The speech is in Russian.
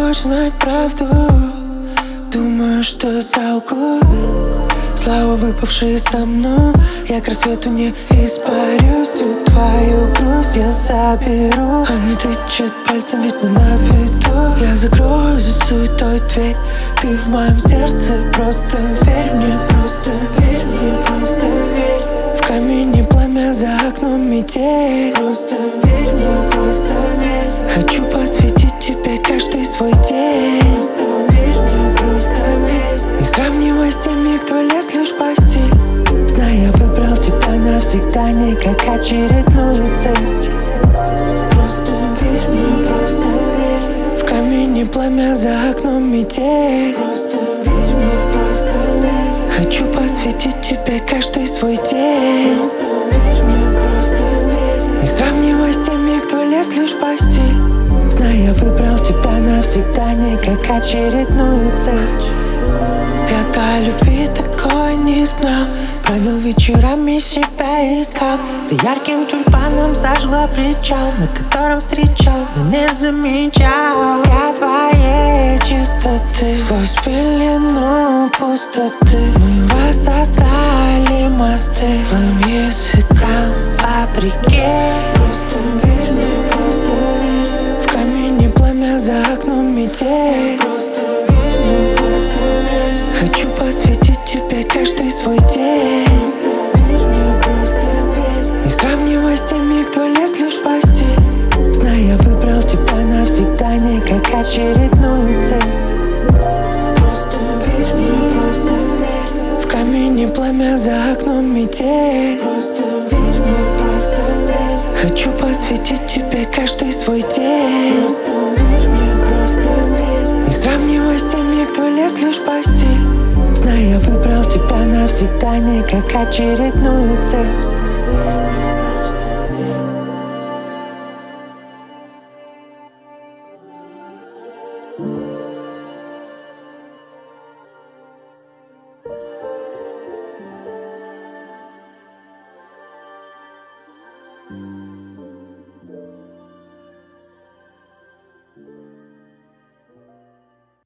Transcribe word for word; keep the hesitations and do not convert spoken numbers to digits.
хочешь знать правду, думаю, что солгу. Слава, выпавшие со мной, я к рассвету не испарю. Всю твою грусть я заберу. Они тычут пальцем, ведь мы на виду. Я закрою за суетой дверь. Ты в моем сердце, просто верь мне, просто верь мне, просто верь. В камине пламя, за окном метель. Просто верь мне, просто верь. Хочу посвятить тебе каждый свой день. Просто верь мне, просто верь. Не сравнивай с теми, кто лез лишь в постель. Знай, я выбрал тебя навсегда, не как очередную цель. Просто верь мне, просто верь. В камине пламя, за окном метель. Просто верь мне, просто верь. Хочу посвятить тебе каждый свой день. Просто верь мне, просто верь. Не сравнивай с теми, кто лез лишь в постель. Знай, я выбрал тебя навсегда, не как очередную цель. Я до любви такой не знал, провел вечерами, себя искал. Ты ярким тюльпаном зажгла причал, на котором встречал, но не замечал. Я твоей чистоты сквозь пелену пустоты. Мы воссоздали мосты злым языкам вопреки. Просто верь мне, просто верь. В камине пламя, за окном метель. Просто верь мне, просто верь. Хочу посвятить тебе каждый свой день. Просто верь мне, просто верь. Не сравнивай с теми, кто лез лишь в постель. Знай, я выбрал тебя навсегда, не как очередную цель. Просто верь мне, просто верь. В камине пламя, за окном метель. Просто верь мне, просто верь. Хочу посвятить тебе каждый свой день. Просто верь мне, просто верь. Не сравнивай с теми, кто лез лишь в постель. Знай, я выбрал тебя навсегда, не как очередную цель. Thank you.